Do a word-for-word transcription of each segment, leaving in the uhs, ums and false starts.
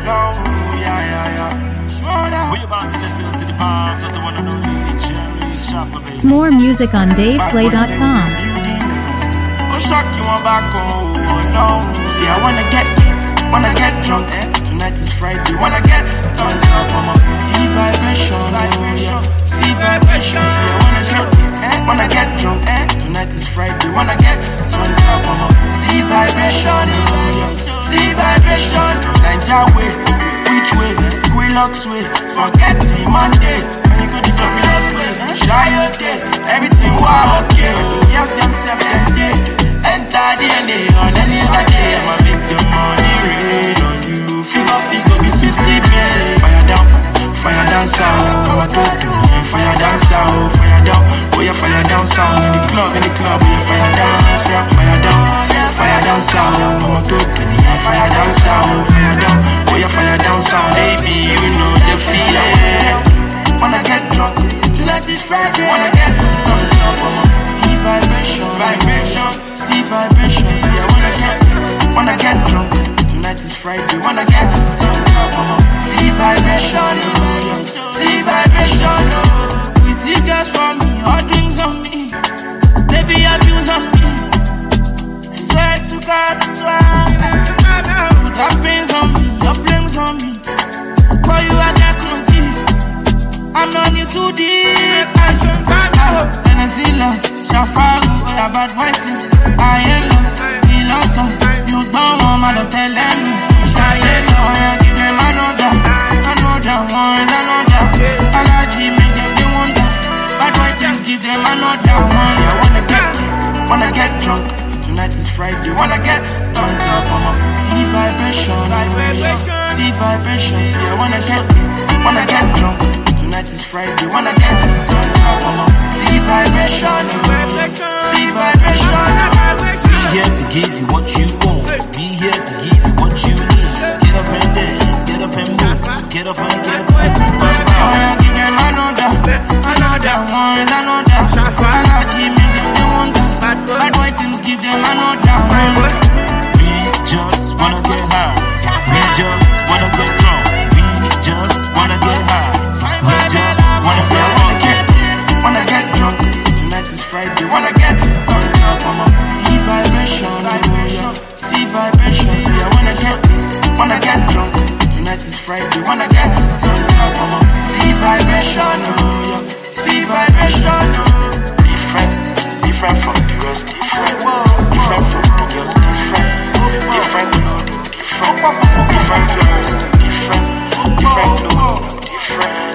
slow, yeah, yeah, yeah. Slow down. We about to listen to the vibes of the one and only Cherry Shopper, baby. More music on dave play dot com. Go shock you on back, oh, oh no. See, I wanna get lit, wanna get drunk, eh? Tonight is Friday, wanna get turned up, I'm a see vibration, vibration, see vibration. See, I wanna get lit, eh? Wanna get drunk, eh? Tonight is Friday, wanna get turned up, I'm a see vibration, see vibration. Niger way, which way? Quillox way, forget the Monday. When you go to job last way, shy your day, everything was okay. Girls themselves them day, enter D N A on any other day. I'ma make the money rain on you. Figure, figure, be fifty, babe. Fire down, fire down sound. How I told you, fire down sound, fire down. Oh yeah, fire down sound. In the club, in the club, yeah, fire down, yeah, fire down, fire down sound. How I told you, fire down sound, fire down. Oh yeah, fire down sound. Baby, you know the feeling. Wanna get drunk, tonight is Friday. Wanna get drunk, see vibration, vibration, see vibration. See, I wanna get, wanna get drunk. Tonight is Friday, wanna get turned up, see vibration, see vibration. Pretty girls for me, all drinks on me, baby abuse on me. Swear to God, I swear. Put that pains on me, your blames on me. For you I get clumsy, I'm not new to this. I should come out, Venezuela, Shafaru, oh yeah, bad boy tips. I ain't love, he lost some. You don't want my love, tell them. Shy yellow, oh yeah, give them another, another one, another. Allergy, make them they wonder. Bad boy tips, give them another one. See, I wanna get lit, wanna get drunk. Tonight is Friday, wanna get turned up, I'm a see vibration, see vibration. See, I wanna get lit, wanna get drunk. Tonight is Friday, wanna get turned up, I'm a see vibration, see vibration. Be here to give you what you want, be here to give you what you need. Get up and dance, get up and move, get up and get up. Oh yeah, give them another, another one, another. Allergy, make them they wonder. Bad boy teams, give them another one. We just wanna get high, we just wanna get drunk, we just wanna get high. We just wanna get drunk, wanna get drunk. Tonight is Friday, wanna get turned up, I'm a see vibration, see vibration. See, I wanna get lit, wanna get drunk. Tonight is Friday, wanna get turned up, I'm a see vibration, see vibration. Different, different from the rest, different, different from the girls, different, different clothing, different, different clothes, different, different clothing, different.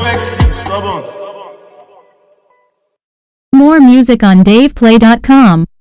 More music on dave play dot com.